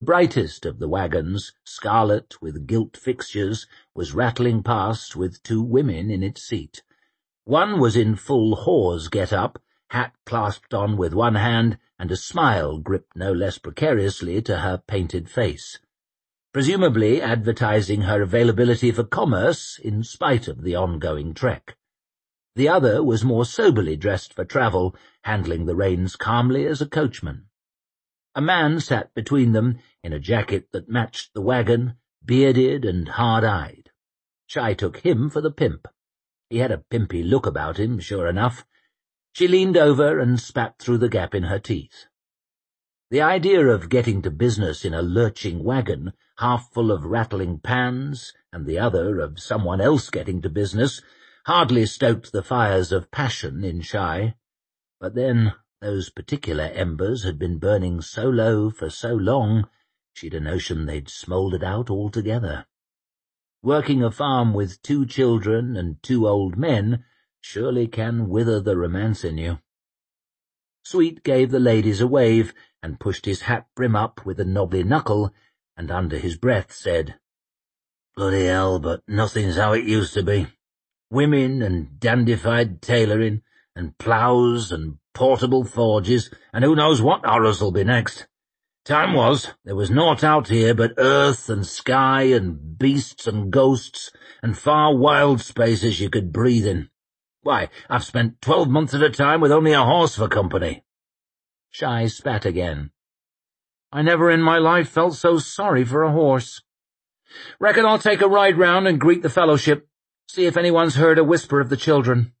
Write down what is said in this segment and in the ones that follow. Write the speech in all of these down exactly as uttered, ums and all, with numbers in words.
The brightest of the wagons, scarlet with gilt fixtures, was rattling past with two women in its seat. One was in full whore's get-up, hat clasped on with one hand, and a smile gripped no less precariously to her painted face, presumably advertising her availability for commerce in spite of the ongoing trek. The other was more soberly dressed for travel, handling the reins calmly as a coachman. A man sat between them, in a jacket that matched the wagon, bearded and hard-eyed. Shai took him for the pimp. He had a pimpy look about him, sure enough. She leaned over and spat through the gap in her teeth. The idea of getting to business in a lurching wagon, half full of rattling pans, and the other of someone else getting to business, hardly stoked the fires of passion in Shai. But then, those particular embers had been burning so low for so long, she'd a notion they'd smouldered out altogether. Working a farm with two children and two old men surely can wither the romance in you. Sweet gave the ladies a wave, and pushed his hat brim up with a knobby knuckle, and under his breath said, "Bloody hell, but nothing's how it used to be. Women and dandified tailoring, and ploughs and portable forges, and who knows what horrors'll be next. Time was, there was naught out here but earth and sky and beasts and ghosts, and far wild spaces you could breathe in. Why, I've spent twelve months at a time with only a horse for company." Shai spat again. "I never in my life felt so sorry for a horse. Reckon I'll take a ride round and greet the fellowship, see if anyone's heard a whisper of the children."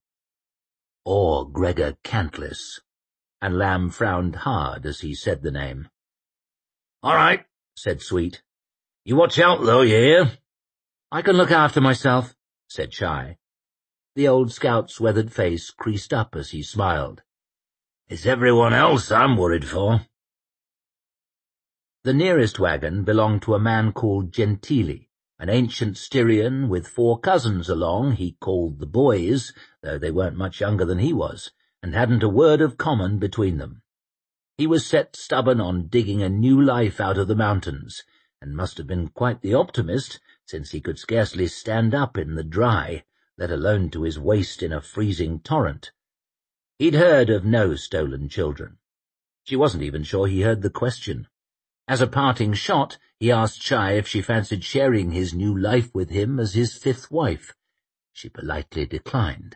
Or Gregor Cantless, and Lamb frowned hard as he said the name. "All right," said Sweet. "You watch out, though, you hear?" "I can look after myself," said Shai. The old scout's weathered face creased up as he smiled. "It's everyone else I'm worried for." The nearest wagon belonged to a man called Gentili, an ancient Styrian with four cousins along he called the boys, though they weren't much younger than he was, and hadn't a word of common between them. He was set stubborn on digging a new life out of the mountains, and must have been quite the optimist, since he could scarcely stand up in the dry, let alone to his waist in a freezing torrent. He'd heard of no stolen children. She wasn't even sure he heard the question. As a parting shot, he asked Shai if she fancied sharing his new life with him as his fifth wife. She politely declined.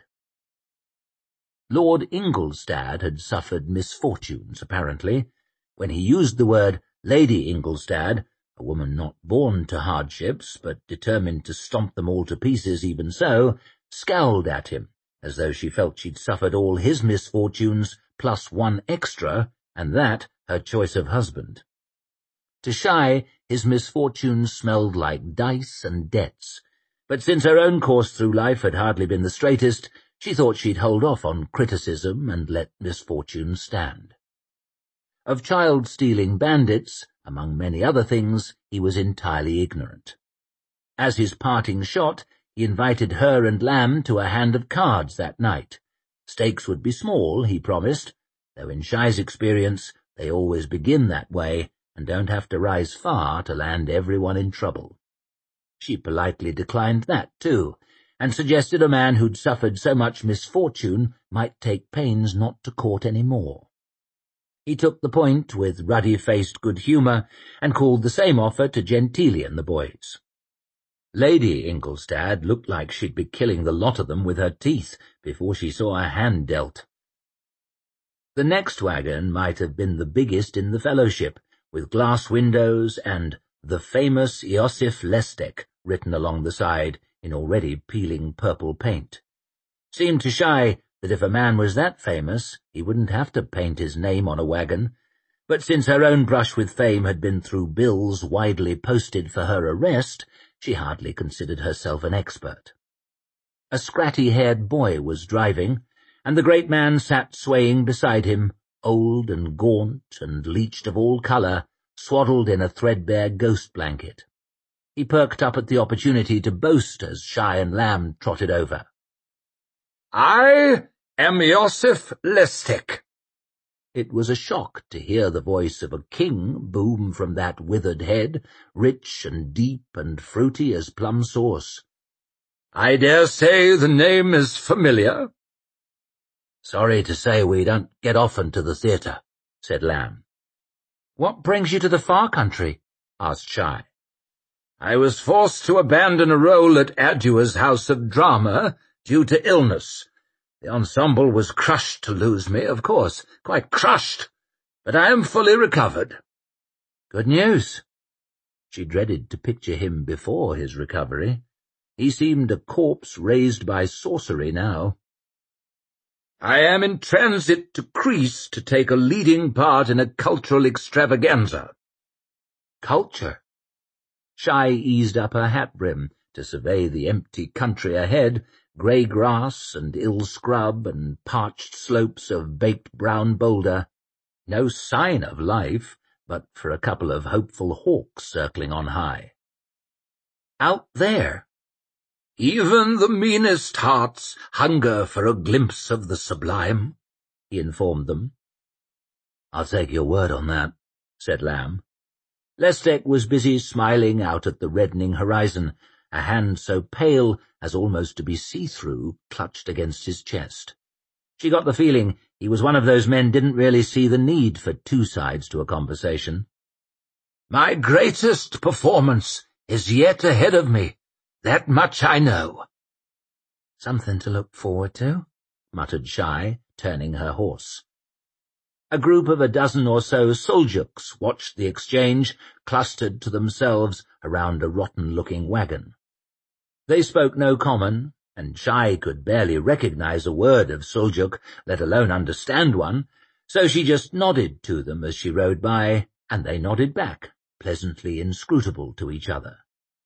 Lord Ingolstad had suffered misfortunes, apparently. When he used the word Lady Ingolstad, a woman not born to hardships, but determined to stomp them all to pieces even so, scowled at him, as though she felt she'd suffered all his misfortunes, plus one extra, and that her choice of husband. To Shai, his misfortunes smelled like dice and debts, but since her own course through life had hardly been the straightest, she thought she'd hold off on criticism and let misfortunes stand. Of child-stealing bandits, among many other things, he was entirely ignorant. As his parting shot, he invited her and Lamb to a hand of cards that night. Stakes would be small, he promised, though in Shai's experience they always begin that way and don't have to rise far to land everyone in trouble. She politely declined that, too, and suggested a man who'd suffered so much misfortune might take pains not to court any more. He took the point with ruddy-faced good humour, and called the same offer to Gentili and the boys. Lady Ingolstad looked like she'd be killing the lot of them with her teeth before she saw a hand dealt. The next wagon might have been the biggest in the fellowship, with glass windows and "The famous Iosif Lestek" written along the side in already peeling purple paint. Seemed to Shai that if a man was that famous, he wouldn't have to paint his name on a wagon, but since her own brush with fame had been through bills widely posted for her arrest, she hardly considered herself an expert. A scratty-haired boy was driving, and the great man sat swaying beside him, old and gaunt and leeched of all colour, swaddled in a threadbare ghost blanket. He perked up at the opportunity to boast as Shai and Lamb trotted over. "I am Iosif Lestek." It was a shock to hear the voice of a king boom from that withered head, rich and deep and fruity as plum sauce. "I dare say the name is familiar." "Sorry to say we don't get often to the theatre," said Lamb. "What brings you to the far country?" asked Shy. "I was forced to abandon a role at Adua's House of Drama due to illness. The ensemble was crushed to lose me, of course, quite crushed, but I am fully recovered." "Good news." She dreaded to picture him before his recovery. He seemed a corpse raised by sorcery now. "I am in transit to Crease to take a leading part in a cultural extravaganza." "Culture?" Shy eased up her hat brim to survey the empty country ahead, grey grass and ill scrub and parched slopes of baked brown boulder. No sign of life, but for a couple of hopeful hawks circling on high. "Out there?" "Even the meanest hearts hunger for a glimpse of the sublime," he informed them. "I'll take your word on that," said Lamb. Lestek was busy smiling out at the reddening horizon, a hand so pale as almost to be see-through clutched against his chest. She got the feeling he was one of those men didn't really see the need for two sides to a conversation. "My greatest performance is yet ahead of me. That much I know." "Something to look forward to," muttered Shy, turning her horse. A group of a dozen or so Soljuks watched the exchange, clustered to themselves around a rotten-looking wagon. They spoke no common, and Shy could barely recognize a word of Soljuk, let alone understand one, so she just nodded to them as she rode by, and they nodded back, pleasantly inscrutable to each other.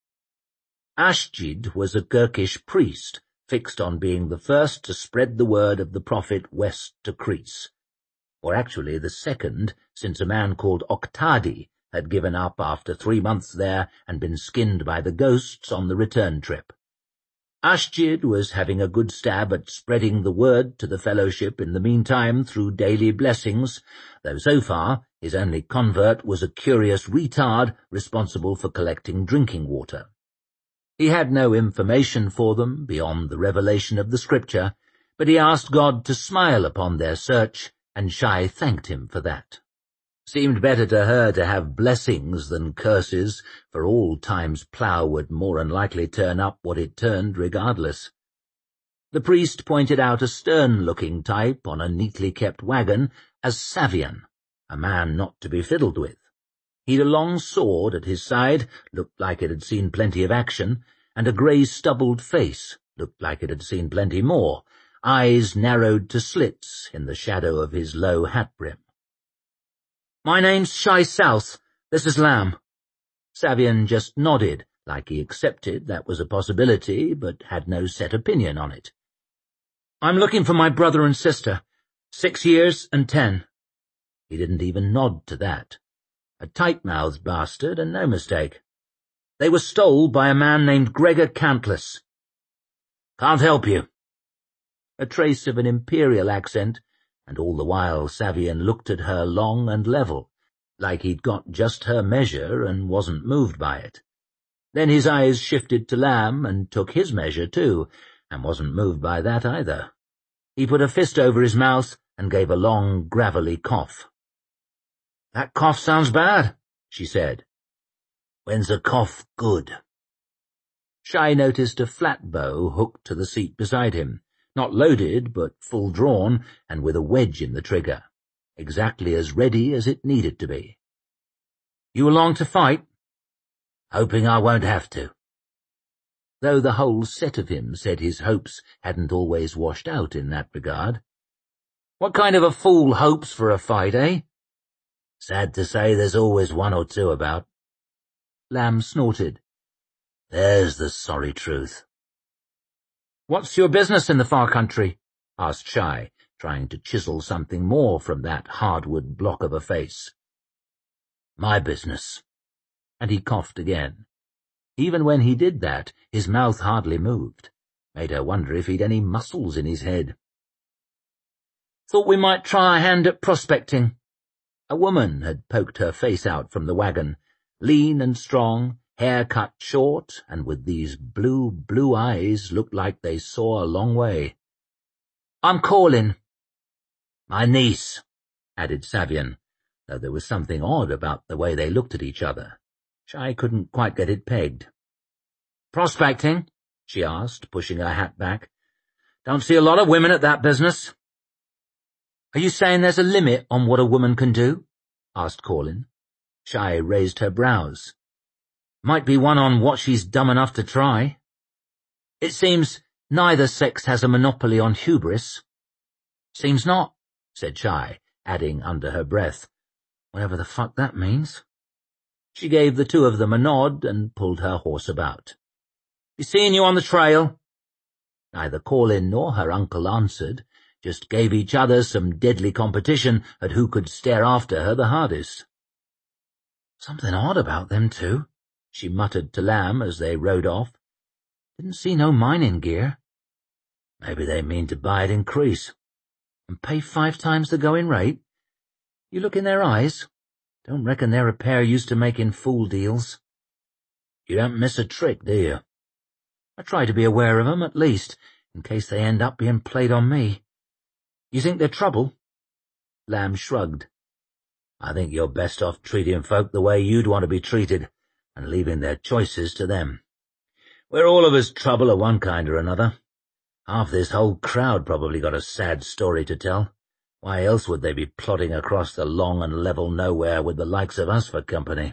Ashjid was a Gurkish priest, fixed on being the first to spread the word of the prophet west to Crease, or actually the second, since a man called Oktadi had given up after three months there and been skinned by the ghosts on the return trip. Ashjid was having a good stab at spreading the word to the fellowship in the meantime through daily blessings, though so far his only convert was a curious retard responsible for collecting drinking water. He had no information for them beyond the revelation of the scripture, but he asked God to smile upon their search, and Shy thanked him for that. Seemed better to her to have blessings than curses, for all time's plough would more than likely turn up what it turned regardless. The priest pointed out a stern-looking type on a neatly kept wagon as Savian, a man not to be fiddled with. He'd a long sword at his side, looked like it had seen plenty of action, and a grey stubbled face, looked like it had seen plenty more, eyes narrowed to slits in the shadow of his low hat-brim. "My name's Shy South. This is Lamb." Savian just nodded, like he accepted that was a possibility, but had no set opinion on it. "I'm looking for my brother and sister. Six years and ten." He didn't even nod to that. A tight-mouthed bastard, and no mistake. "They were stole by a man named Gregor Cantless." "Can't help you." A trace of an imperial accent, and all the while Savian looked at her long and level, like he'd got just her measure and wasn't moved by it. Then his eyes shifted to Lamb and took his measure too, and wasn't moved by that either. He put a fist over his mouth and gave a long, gravelly cough. "That cough sounds bad," she said. "When's a cough good?" Shy noticed a flat bow hooked to the seat beside him, not loaded but full drawn and with a wedge in the trigger, exactly as ready as it needed to be. "You along to fight?" "Hoping I won't have to." Though the whole set of him said his hopes hadn't always washed out in that regard. "What kind of a fool hopes for a fight, eh?" "Sad to say there's always one or two about." Lamb snorted. "There's the sorry truth." "What's your business in the far country?" asked Shy, trying to chisel something more from that hardwood block of a face. "My business." And he coughed again. Even when he did that, his mouth hardly moved. Made her wonder if he'd any muscles in his head. Thought we might try a hand at prospecting. A woman had poked her face out from the wagon, lean and strong, hair cut short, and with these blue, blue eyes looked like they saw a long way. I'm calling. My niece, added Savian, though there was something odd about the way they looked at each other. Shai couldn't quite get it pegged. Prospecting? She asked, pushing her hat back. Don't see a lot of women at that business. Are you saying there's a limit on what a woman can do? Asked Corlin. Shai raised her brows. Might be one on what she's dumb enough to try. It seems neither sex has a monopoly on hubris. Seems not, said Shai, adding under her breath, whatever the fuck that means. She gave the two of them a nod and pulled her horse about. Be seeing you on the trail. Neither Corlin nor her uncle answered, just gave each other some deadly competition at who could stare after her the hardest. Something odd about them two, she muttered to Lamb as they rode off. Didn't see no mining gear. Maybe they mean to buy it in Crease. And pay five times the going rate? You look in their eyes. Don't reckon they're a pair used to making fool deals. You don't miss a trick, do you? I try to be aware of 'em, at least, in case they end up being played on me. You think they're trouble? Lamb shrugged. I think you're best off treating folk the way you'd want to be treated, and leaving their choices to them. We're all of us trouble of one kind or another. Half this whole crowd probably got a sad story to tell. Why else would they be plodding across the long and level nowhere with the likes of us for company?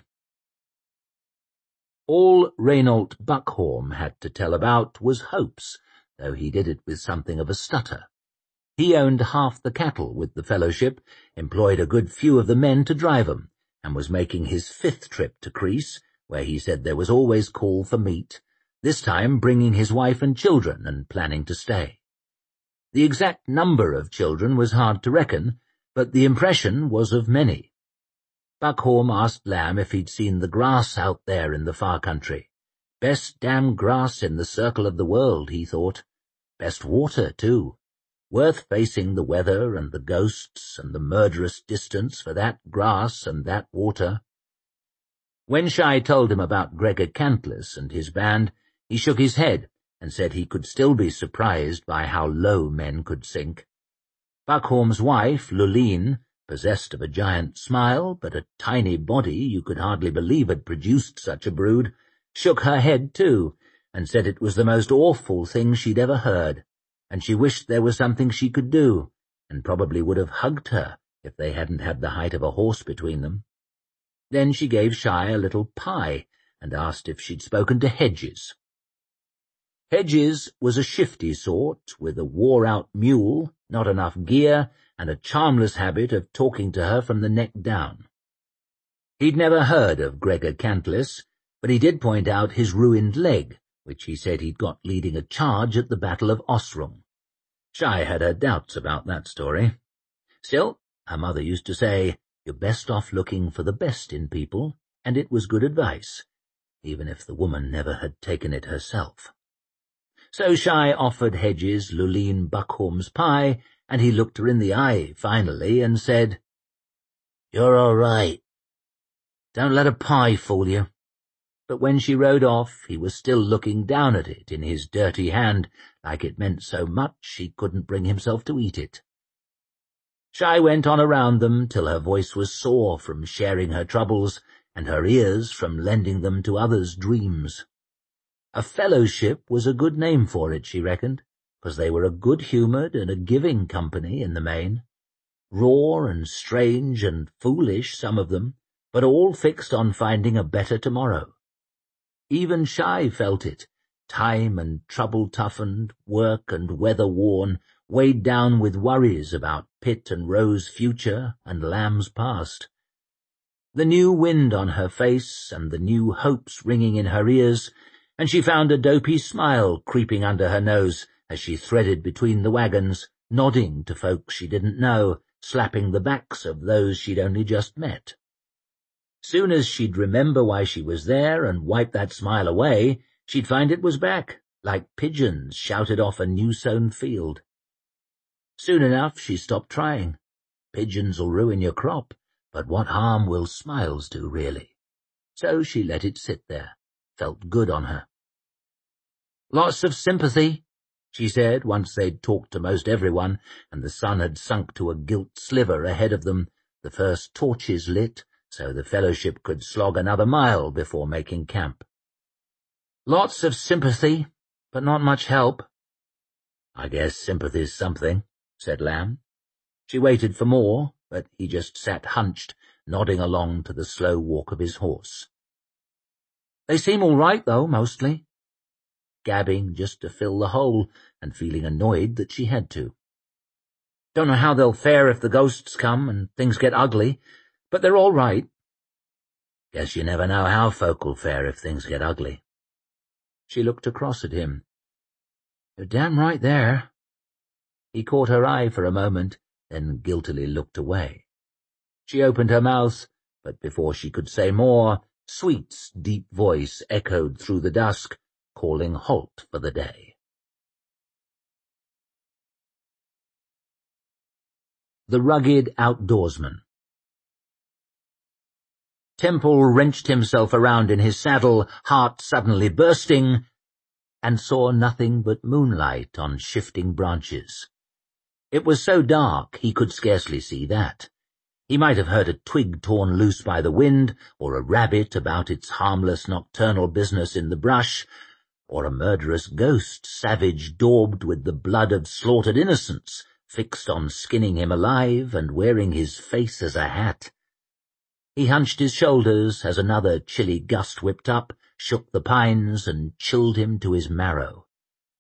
All Reynold Buckhorn had to tell about was hopes, though he did it with something of a stutter. He owned half the cattle with the fellowship, employed a good few of the men to drive 'em, and was making his fifth trip to Crease, where he said there was always call for meat, this time bringing his wife and children and planning to stay. The exact number of children was hard to reckon, but the impression was of many. Buckhorn asked Lamb if he'd seen the grass out there in the far country. Best damn grass in the circle of the world, he thought. Best water, too. Worth facing the weather and the ghosts and the murderous distance for that grass and that water. When Shai told him about Gregor Cantless and his band, he shook his head and said he could still be surprised by how low men could sink. Buckhorn's wife, Lulene, possessed of a giant smile, but a tiny body you could hardly believe had produced such a brood, shook her head too, and said it was the most awful thing she'd ever heard, and she wished there was something she could do, and probably would have hugged her if they hadn't had the height of a horse between them. Then she gave Shai a little pie, and asked if she'd spoken to Hedges. Hedges was a shifty sort, with a wore-out mule, not enough gear, and a charmless habit of talking to her from the neck down. He'd never heard of Gregor Cantless, but he did point out his ruined leg, which he said he'd got leading a charge at the Battle of Osrung. Shai had her doubts about that story. Still, her mother used to say, you're best off looking for the best in people, and it was good advice, even if the woman never had taken it herself. So Shai offered Hedges Lulene Buckhorn's pie, and he looked her in the eye finally and said, You're all right. Don't let a pie fool you. But when she rode off, he was still looking down at it in his dirty hand, like it meant so much he couldn't bring himself to eat it. Shai went on around them till her voice was sore from sharing her troubles, and her ears from lending them to others' dreams. A fellowship was a good name for it, she reckoned, because they were a good-humoured and a giving company in the main. Raw and strange and foolish, some of them, but all fixed on finding a better tomorrow. Even Shai felt it, time and trouble-toughened, work and weather-worn, weighed down with worries about Pitt and Rose's future and Lamb's past. The new wind on her face and the new hopes ringing in her ears, and she found a dopey smile creeping under her nose as she threaded between the wagons, nodding to folks she didn't know, slapping the backs of those she'd only just met. Soon as she'd remember why she was there and wipe that smile away, she'd find it was back, like pigeons shouted off a new-sown field. Soon enough she stopped trying. Pigeons'll ruin your crop, but what harm will smiles do, really? So she let it sit there. Felt good on her. "Lots of sympathy," she said, once they'd talked to most everyone, and the sun had sunk to a gilt sliver ahead of them, the first torches lit, so the fellowship could slog another mile before making camp. "Lots of sympathy, but not much help." "I guess sympathy's something," said Lamb. She waited for more, but he just sat hunched, nodding along to the slow walk of his horse. "They seem all right, though, mostly." Gabbing just to fill the hole, and feeling annoyed that she had to. "Don't know how they'll fare if the ghosts come and things get ugly, but they're all right." "Guess you never know how folk'll fare if things get ugly." She looked across at him. "You're damn right there." He caught her eye for a moment, then guiltily looked away. She opened her mouth, but before she could say more, Sweet's deep voice echoed through the dusk, calling halt for the day. The Rugged Outdoorsman. Temple wrenched himself around in his saddle, heart suddenly bursting, and saw nothing but moonlight on shifting branches. It was so dark he could scarcely see that. He might have heard a twig torn loose by the wind, or a rabbit about its harmless nocturnal business in the brush, or a murderous ghost, savage daubed with the blood of slaughtered innocents, fixed on skinning him alive and wearing his face as a hat. He hunched his shoulders as another chilly gust whipped up, shook the pines, and chilled him to his marrow.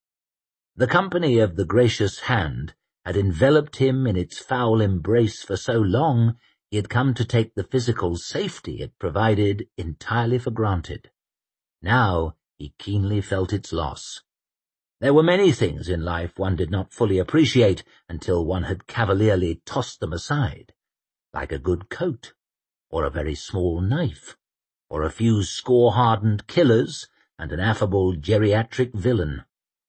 The company of the Gracious Hand had enveloped him in its foul embrace for so long he had come to take the physical safety it provided entirely for granted. Now he keenly felt its loss. There were many things in life one did not fully appreciate until one had cavalierly tossed them aside, like a good coat, or a very small knife, or a few score-hardened killers and an affable geriatric villain.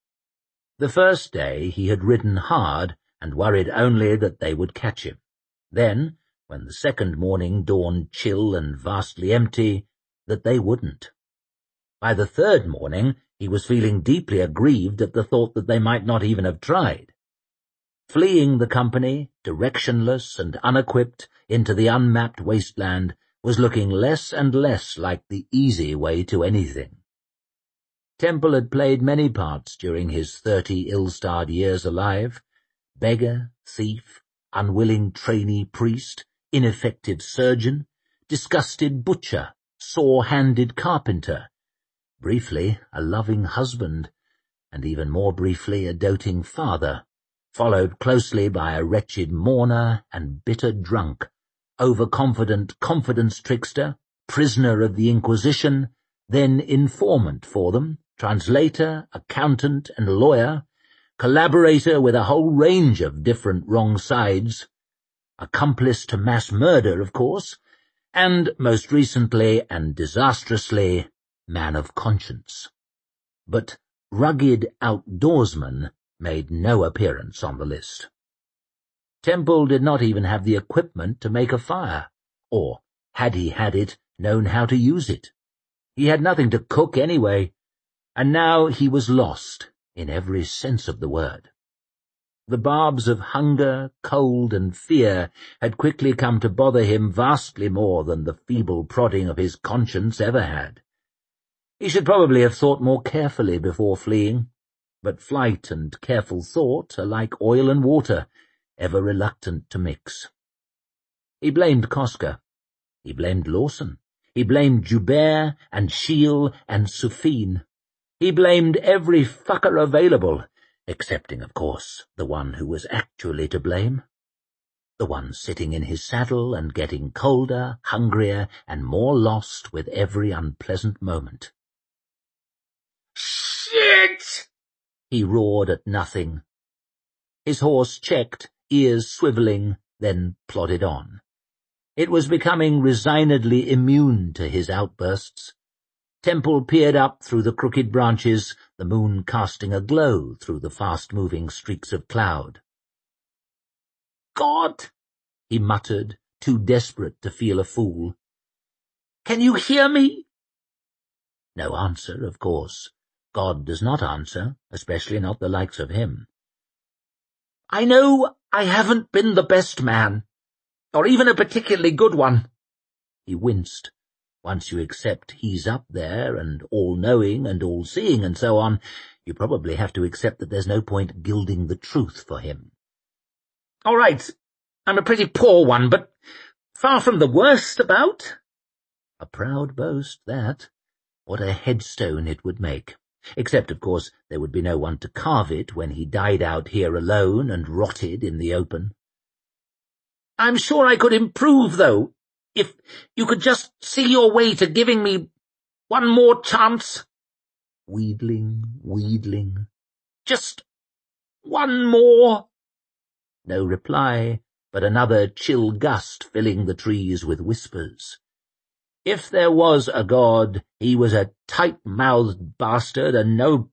The first day he had ridden hard and worried only that they would catch him. Then, when the second morning dawned chill and vastly empty, that they wouldn't. By the third morning he was feeling deeply aggrieved at the thought that they might not even have tried. Fleeing the company, directionless and unequipped, into the unmapped wasteland, was looking less and less like the easy way to anything. Temple had played many parts during his thirty ill-starred years alive: beggar, thief, unwilling trainee priest, ineffective surgeon, disgusted butcher, sore-handed carpenter, briefly a loving husband, and even more briefly a doting father, followed closely by a wretched mourner and bitter drunk, overconfident confidence trickster, prisoner of the Inquisition, then informant for them, translator, accountant, and lawyer, collaborator with a whole range of different wrong sides, accomplice to mass murder, of course, and, most recently and disastrously, man of conscience. But Rugged Outdoorsman made no appearance on the list. Temple did not even have the equipment to make a fire, or, had he had it, known how to use it. He had nothing to cook anyway, and now he was lost in every sense of the word. The barbs of hunger, cold, and fear had quickly come to bother him vastly more than the feeble prodding of his conscience ever had. He should probably have thought more carefully before fleeing, but flight and careful thought are like oil and water, ever reluctant to mix. He blamed Koska. He blamed Lawson. He blamed Joubert and Shiel and Suffine. He blamed every fucker available, excepting, of course, the one who was actually to blame. The one sitting in his saddle and getting colder, hungrier, and more lost with every unpleasant moment. "Shit!" he roared at nothing. His horse checked, ears swivelling, then plodded on. It was becoming resignedly immune to his outbursts. Temple peered up through the crooked branches, the moon casting a glow through the fast-moving streaks of cloud. God," he muttered, too desperate to feel a fool. "Can you hear me?" No answer, of course. God does not answer, especially not the likes of him. "I know I haven't been the best man, or even a particularly good one." He winced. Once you accept he's up there and all-knowing and all-seeing and so on, you probably have to accept that there's no point gilding the truth for him. "All right, I'm a pretty poor one, but far from the worst about." A proud boast, that. What a headstone it would make. Except, of course, there would be no one to carve it when he died out here alone and rotted in the open. "I'm sure I could improve, though, if you could just see your way to giving me one more chance." Wheedling, wheedling. "Just one more." No reply, but another chill gust filling the trees with whispers. If there was a God, he was a tight-mouthed bastard, and no—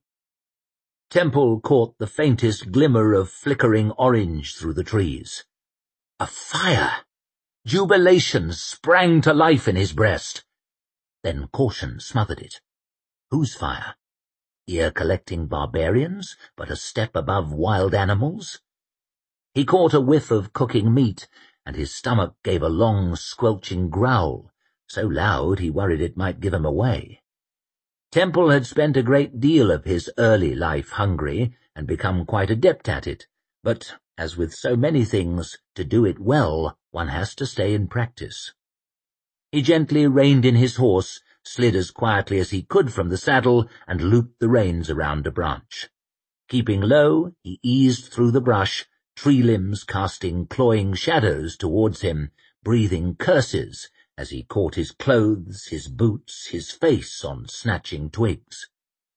Temple caught the faintest glimmer of flickering orange through the trees. A fire! Jubilation sprang to life in his breast. Then caution smothered it. Whose fire? Ear-collecting barbarians, but a step above wild animals? He caught a whiff of cooking meat, and his stomach gave a long, squelching growl, so loud he worried it might give him away. Temple had spent a great deal of his early life hungry, and become quite adept at it, but, as with so many things, to do it well, one has to stay in practice. He gently reined in his horse, slid as quietly as he could from the saddle, and looped the reins around a branch. Keeping low, he eased through the brush, tree limbs casting clawing shadows towards him, breathing curses as he caught his clothes, his boots, his face on snatching twigs.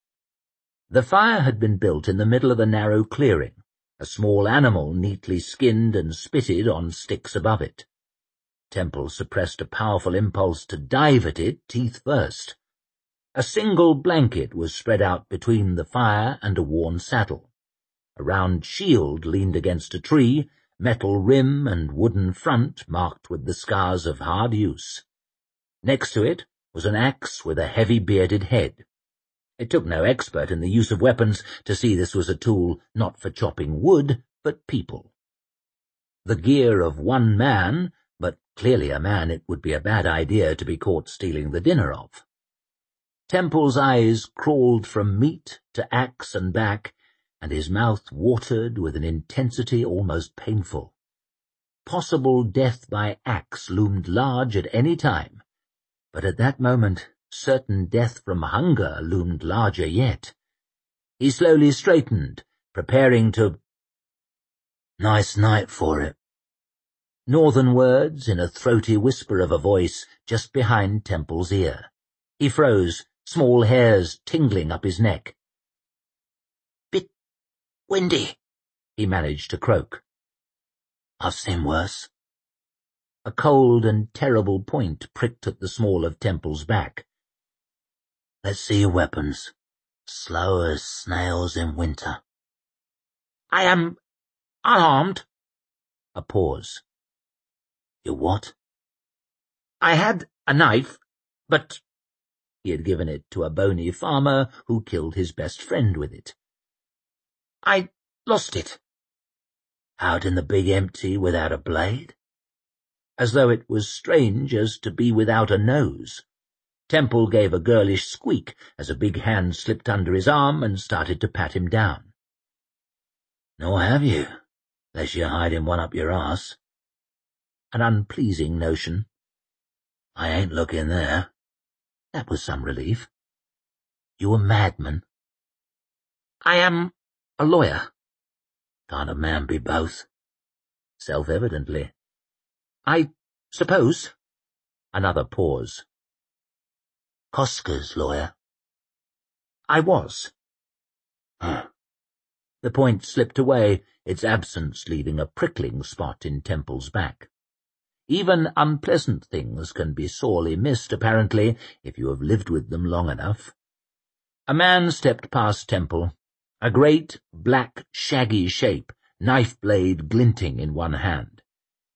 The fire had been built in the middle of a narrow clearing, a small animal neatly skinned and spitted on sticks above it. Temple suppressed a powerful impulse to dive at it, teeth first. A single blanket was spread out between the fire and a worn saddle. A round shield leaned against a tree, metal rim and wooden front marked with the scars of hard use. Next to it was an axe with a heavy bearded head. It took no expert in the use of weapons to see this was a tool not for chopping wood, but people. The gear of one man, but clearly a man it would be a bad idea to be caught stealing the dinner of. Temple's eyes crawled from meat to axe and back, and his mouth watered with an intensity almost painful. Possible death by axe loomed large at any time, but at that moment certain death from hunger loomed larger yet. He slowly straightened, preparing to— "Nice night for it." Northern words in a throaty whisper of a voice just behind Temple's ear. He froze, small hairs tingling up his neck. "Bit windy," he managed to croak. "I've seen worse." A cold and terrible point pricked at the small of Temple's back. "Let's see your weapons. Slow as snails in winter." "I am unarmed." A pause. "You what?" "I had a knife, but—" He had given it to a bony farmer who killed his best friend with it. "I lost it." "Out in the big empty without a blade?" As though it was strange as to be without a nose. Temple gave a girlish squeak as a big hand slipped under his arm and started to pat him down. "Nor have you, unless you're hiding one up your arse." An unpleasing notion. "I ain't looking there." That was some relief. "You a madman?" "I am a lawyer." "Can't a man be both?" "Self-evidently." "I suppose." Another pause. "Cosker's lawyer?" "I was." Huh. The point slipped away, its absence leaving a prickling spot in Temple's back. Even unpleasant things can be sorely missed, apparently, if you have lived with them long enough. A man stepped past Temple, a great, black, shaggy shape, knife blade glinting in one hand.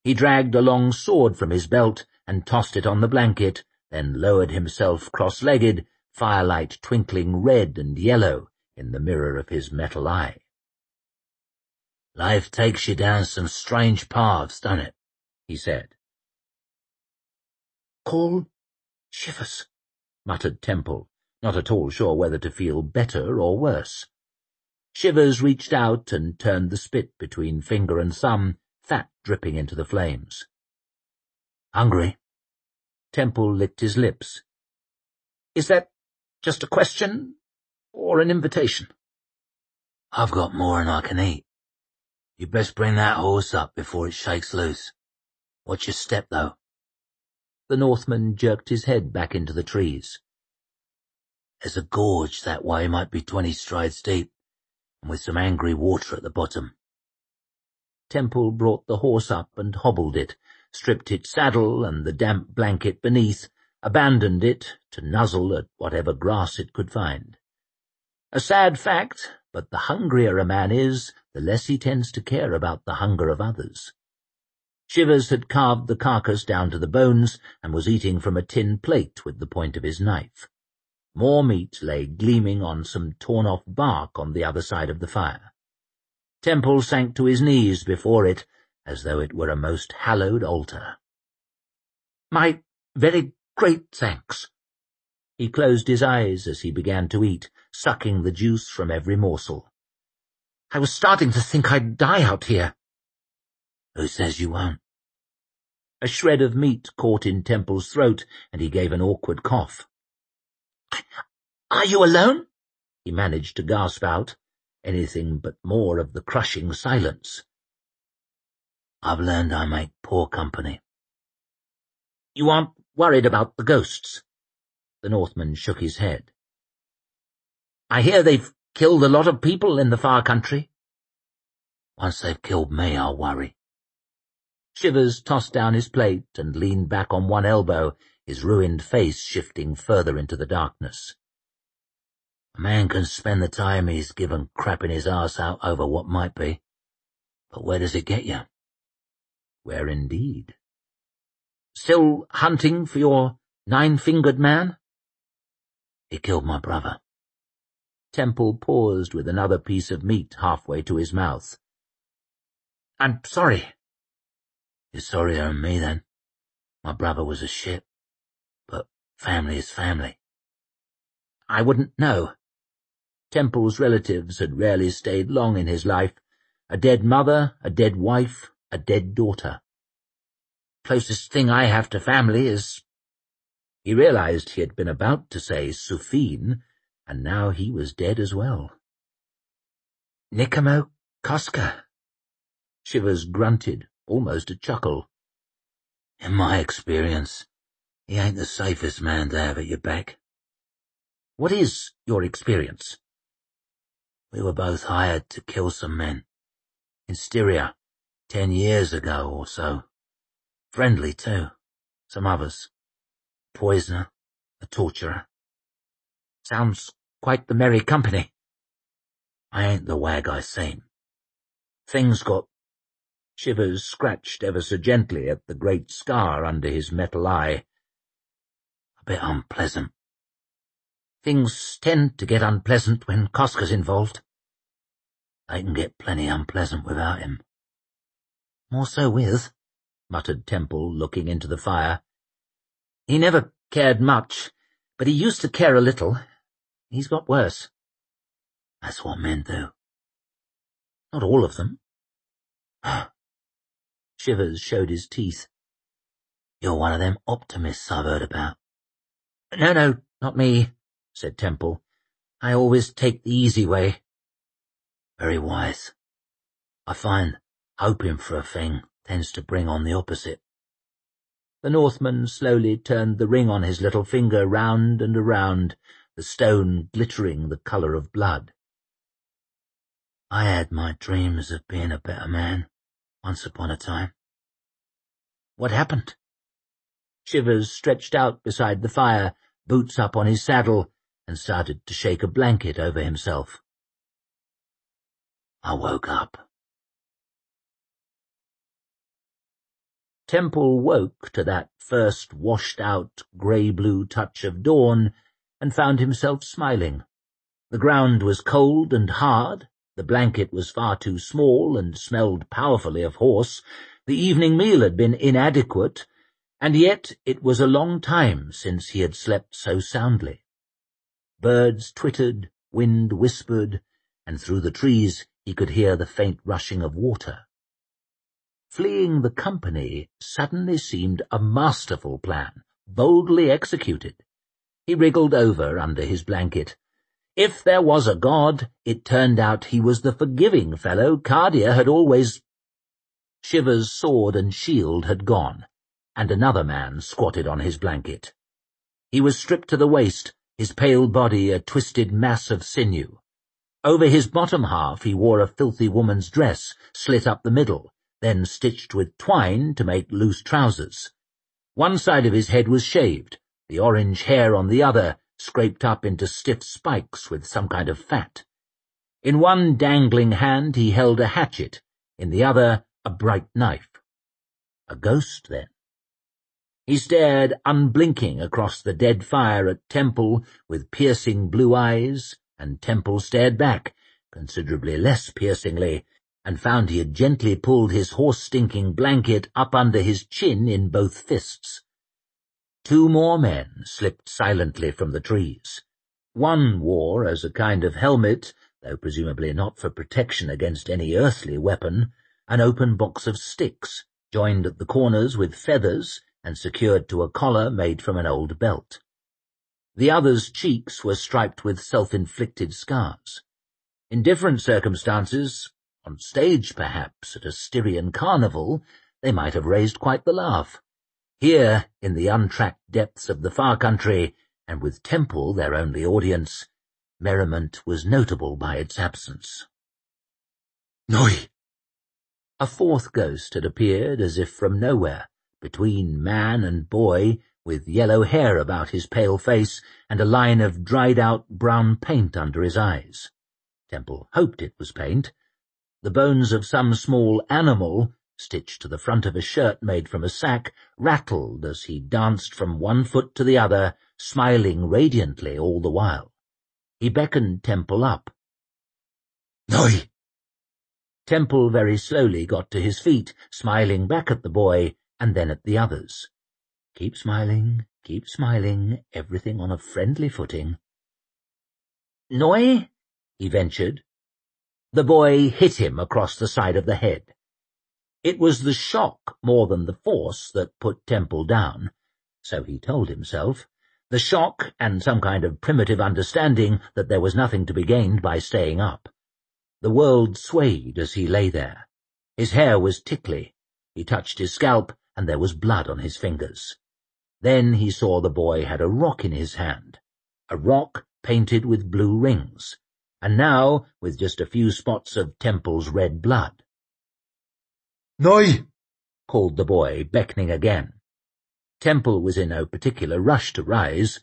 He dragged a long sword from his belt and tossed it on the blanket, then lowered himself cross-legged, firelight twinkling red and yellow in the mirror of his metal eye. "Life takes you down some strange paths, doesn't it?" he said. "Call Shivers," muttered Temple, not at all sure whether to feel better or worse. Shivers reached out and turned the spit between finger and thumb, fat dripping into the flames. "Hungry?" Temple licked his lips. "Is that just a question, or an invitation?" "I've got more than I can eat. You'd best bring that horse up before it shakes loose. Watch your step, though." The Northman jerked his head back into the trees. "There's a gorge that way, might be twenty strides deep, and with some angry water at the bottom." Temple brought the horse up and hobbled it, stripped its saddle and the damp blanket beneath, abandoned it to nuzzle at whatever grass it could find. A sad fact, but the hungrier a man is, the less he tends to care about the hunger of others. Shivers had carved the carcass down to the bones and was eating from a tin plate with the point of his knife. More meat lay gleaming on some torn-off bark on the other side of the fire. Temple sank to his knees before it, as though it were a most hallowed altar. "My very great thanks." He closed his eyes as he began to eat, sucking the juice from every morsel. "I was starting to think I'd die out here." "Who says you won't?" A shred of meat caught in Temple's throat, and he gave an awkward cough. "Are you alone?" he managed to gasp out, anything but more of the crushing silence. "I've learned I make poor company." "You aren't worried about the ghosts?" The Northman shook his head. "I hear they've killed a lot of people in the far country." "Once they've killed me, I'll worry." Shivers tossed down his plate and leaned back on one elbow, his ruined face shifting further into the darkness. "A man can spend the time he's given crapping his arse out over what might be. But where does it get you?" "Where indeed?" "Still hunting for your nine-fingered man?" "He killed my brother." Temple paused with another piece of meat halfway to his mouth. "I'm sorry." "You're sorrier than me, then. My brother was a shit. But family is family." "I wouldn't know." Temple's relatives had rarely stayed long in his life. A dead mother, a dead wife, a dead daughter. "Closest thing I have to family is—" He realized he had been about to say Sufine, and now he was dead as well. "Nicomo Koska." Shivers grunted, almost a chuckle. "In my experience, he ain't the safest man to have at your back." "What is your experience?" "We were both hired to kill some men. In Styria, ten years ago or so. Friendly, too. Some others. A poisoner, a torturer." "Sounds quite the merry company." "I ain't the wag I seem. Things got—" Shivers scratched ever so gently at the great scar under his metal eye. "A bit unpleasant." "Things tend to get unpleasant when Koska's involved." "They can get plenty unpleasant without him." "More so with," muttered Temple, looking into the fire. "He never cared much, but he used to care a little. He's got worse." "That's what men do." "Not all of them." Shivers showed his teeth. "You're one of them optimists I've heard about." "No, no, not me," said Temple. "I always take the easy way." "Very wise. I find hoping for a thing tends to bring on the opposite." The Northman slowly turned the ring on his little finger round and around, the stone glittering the colour of blood. "I had my dreams of being a better man, once upon a time." "What happened?" Shivers stretched out beside the fire, boots up on his saddle, and started to shake a blanket over himself. "I woke up." Temple woke to that first washed-out, grey-blue touch of dawn and found himself smiling. The ground was cold and hard, the blanket was far too small and smelled powerfully of horse, the evening meal had been inadequate, and yet it was a long time since he had slept so soundly. Birds twittered, wind whispered, and through the trees he could hear the faint rushing of water. Fleeing the company suddenly seemed a masterful plan, boldly executed. He wriggled over under his blanket. If there was a God, it turned out he was the forgiving fellow Cardia had always— Shiver's sword and shield had gone, and another man squatted on his blanket. He was stripped to the waist, his pale body a twisted mass of sinew. Over his bottom half he wore a filthy woman's dress, slit up the middle, then stitched with twine to make loose trousers. One side of his head was shaved, the orange hair on the other scraped up into stiff spikes with some kind of fat. In one dangling hand he held a hatchet, in the other a bright knife. A ghost, then. He stared unblinking across the dead fire at Temple with piercing blue eyes, and Temple stared back, considerably less piercingly, and found he had gently pulled his horse-stinking blanket up under his chin in both fists. Two more men slipped silently from the trees. One wore, as a kind of helmet, though presumably not for protection against any earthly weapon, an open box of sticks, joined at the corners with feathers and secured to a collar made from an old belt. The other's cheeks were striped with self-inflicted scars. In different circumstances, on stage perhaps, at a Styrian carnival, they might have raised quite the laugh. Here, in the untracked depths of the far country, and with Temple their only audience, merriment was notable by its absence. Noi! A fourth ghost had appeared as if from nowhere, between man and boy, with yellow hair about his pale face and a line of dried-out brown paint under his eyes. Temple hoped it was paint. The bones of some small animal, stitched to the front of a shirt made from a sack, rattled as he danced from one foot to the other, smiling radiantly all the while. He beckoned Temple up. Noi! Temple very slowly got to his feet, smiling back at the boy, and then at the others. Keep smiling, keep smiling, everything on a friendly footing. Noi? He ventured. The boy hit him across the side of the head. It was the shock more than the force that put Temple down, so he told himself, the shock and some kind of primitive understanding that there was nothing to be gained by staying up. The world swayed as he lay there. His hair was tickly. He touched his scalp, and there was blood on his fingers. Then he saw the boy had a rock in his hand, a rock painted with blue rings, and now with just a few spots of Temple's red blood. Noi! Called the boy, beckoning again. Temple was in no particular rush to rise.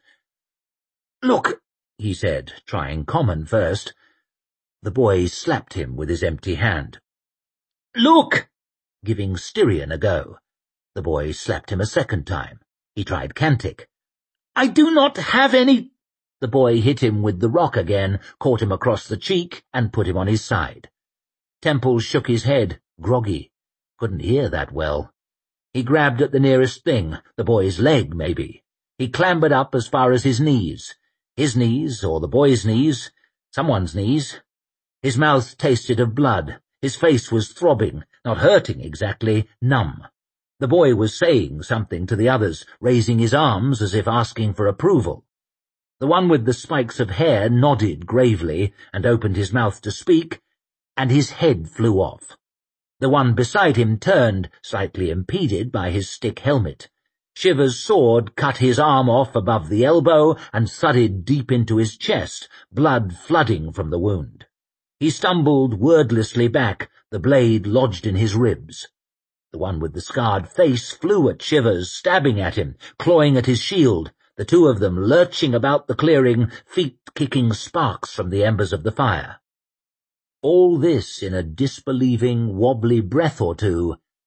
Look, he said, trying common first. The boy slapped him with his empty hand. Look! Giving Styrian a go. The boy slapped him a second time. He tried Cantic. I do not have any— The boy hit him with the rock again, caught him across the cheek, and put him on his side. Temple shook his head, groggy. Couldn't hear that well. He grabbed at the nearest thing, the boy's leg, maybe. He clambered up as far as his knees. His knees, or the boy's knees. Someone's knees. His mouth tasted of blood. His face was throbbing, not hurting exactly, numb. The boy was saying something to the others, raising his arms as if asking for approval. The one with the spikes of hair nodded gravely and opened his mouth to speak, and his head flew off. The one beside him turned, slightly impeded by his stick helmet. Shiver's sword cut his arm off above the elbow and thudded deep into his chest, blood flooding from the wound. He stumbled wordlessly back, the blade lodged in his ribs. The one with the scarred face flew at Shivers, stabbing at him, clawing at his shield, the two of them lurching about the clearing, feet kicking sparks from the embers of the fire. All this in a disbelieving, wobbly breath or two,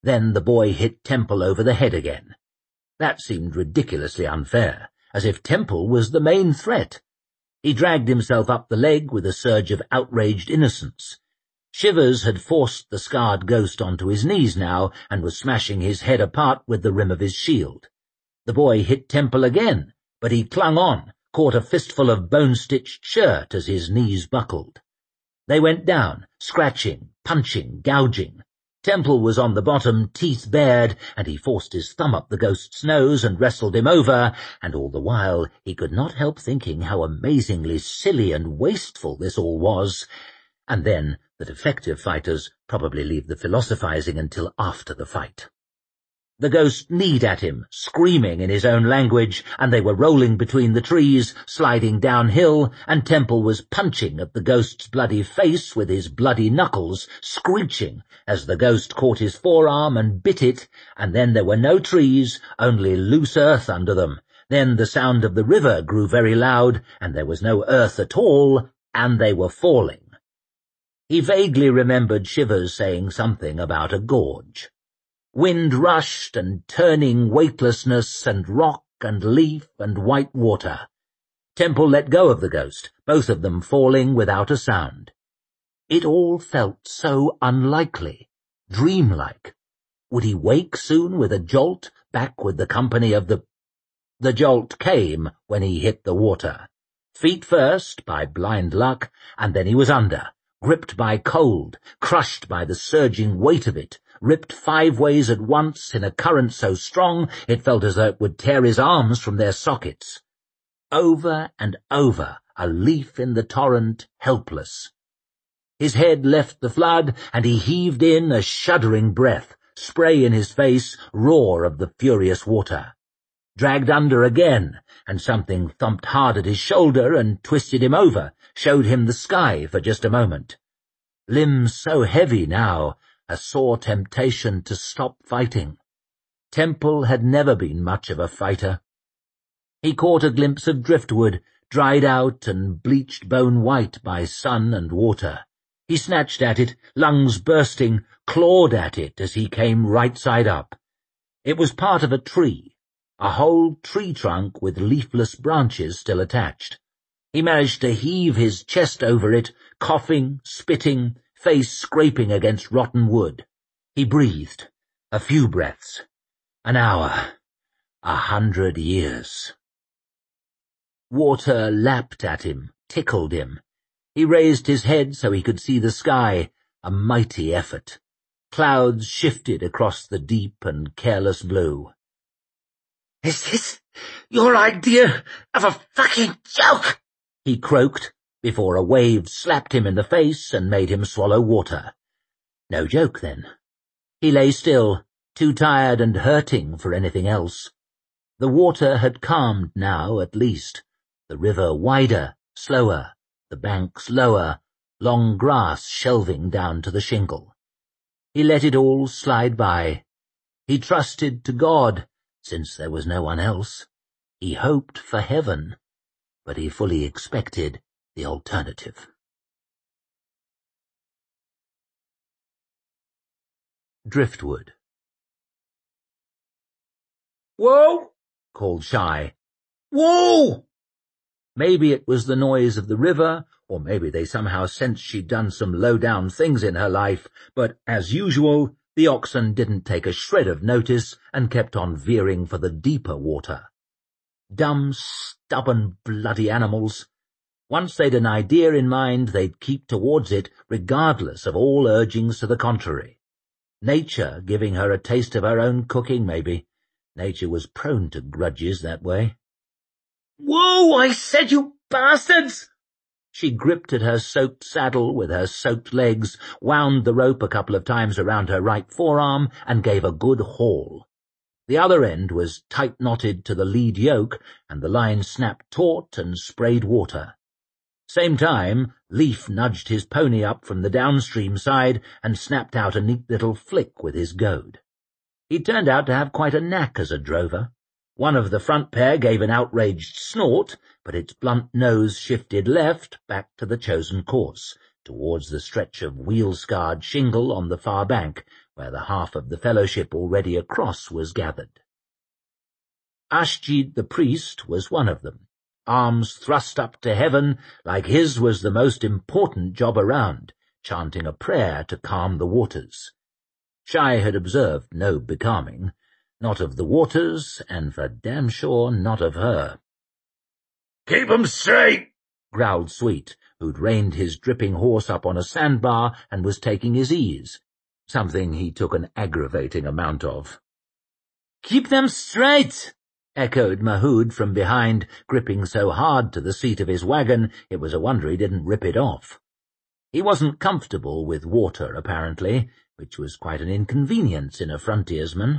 Then the boy hit Temple over the head again. That seemed ridiculously unfair, as if Temple was the main threat. He dragged himself up the leg with a surge of outraged innocence. Shivers had forced the scarred ghost onto his knees now and was smashing his head apart with the rim of his shield. The boy hit Temple again, but he clung on, caught a fistful of bone-stitched shirt as his knees buckled. They went down, scratching, punching, gouging. Temple was on the bottom, teeth bared, and he forced his thumb up the ghost's nose and wrestled him over, and all the while he could not help thinking how amazingly silly and wasteful this all was, and then that effective fighters probably leave the philosophizing until after the fight. The ghost kneed at him, screaming in his own language, and they were rolling between the trees, sliding downhill, and Temple was punching at the ghost's bloody face with his bloody knuckles, screeching as the ghost caught his forearm and bit it, and then there were no trees, only loose earth under them. Then the sound of the river grew very loud, and there was no earth at all, and they were falling. He vaguely remembered Shivers saying something about a gorge. Wind rushed and turning weightlessness and rock and leaf and white water. Temple let go of the ghost, both of them falling without a sound. It all felt so unlikely, dreamlike. Would he wake soon with a jolt, back with the company of the... The jolt came when he hit the water. Feet first, by blind luck, and then he was under, gripped by cold, crushed by the surging weight of it, ripped five ways at once in a current so strong it felt as though it would tear his arms from their sockets. Over and over, a leaf in the torrent, helpless. His head left the flood, and he heaved in a shuddering breath, spray in his face, roar of the furious water. Dragged under again, and something thumped hard at his shoulder and twisted him over, showed him the sky for just a moment. Limbs so heavy now, a sore temptation to stop fighting. Temple had never been much of a fighter. He caught a glimpse of driftwood, dried out and bleached bone white by sun and water. He snatched at it, lungs bursting, clawed at it as he came right side up. It was part of a tree, a whole tree trunk with leafless branches still attached. He managed to heave his chest over it, coughing, spitting, face scraping against rotten wood. He breathed. A few breaths. An hour. A hundred years. Water lapped at him, tickled him. He raised his head so he could see the sky, a mighty effort. Clouds shifted across the deep and careless blue. "Is this your idea of a fucking joke?" he croaked, before a wave slapped him in the face and made him swallow water. No joke, then. He lay still, too tired and hurting for anything else. The water had calmed now, at least. The river wider, slower, the banks lower, long grass shelving down to the shingle. He let it all slide by. He trusted to God, since there was no one else. He hoped for heaven, but he fully expected the alternative. Driftwood. "Whoa!" called Shy. "Whoa!" Maybe it was the noise of the river, or maybe they somehow sensed she'd done some low-down things in her life, but, as usual, the oxen didn't take a shred of notice and kept on veering for the deeper water. Dumb, stubborn, bloody animals. Once they'd an idea in mind, they'd keep towards it, regardless of all urgings to the contrary. Nature giving her a taste of her own cooking, maybe. Nature was prone to grudges that way. "Whoa, I said, you bastards!" She gripped at her soaked saddle with her soaked legs, wound the rope a couple of times around her right forearm, and gave a good haul. The other end was tight-knotted to the lead yoke, and the line snapped taut and sprayed water. Same time, Leaf nudged his pony up from the downstream side and snapped out a neat little flick with his goad. He turned out to have quite a knack as a drover. One of the front pair gave an outraged snort, but its blunt nose shifted left, back to the chosen course, towards the stretch of wheel-scarred shingle on the far bank, where the half of the fellowship already across was gathered. Ashjid the priest was one of them, arms thrust up to heaven like his was the most important job around, chanting a prayer to calm the waters. Shai had observed no becalming, not of the waters, and for damn sure not of her. "Keep 'em straight," growled Sweet, who'd reined his dripping horse up on a sandbar and was taking his ease, something he took an aggravating amount of. "Keep them straight," echoed Mahood from behind, gripping so hard to the seat of his wagon it was a wonder he didn't rip it off. He wasn't comfortable with water, apparently, which was quite an inconvenience in a frontiersman.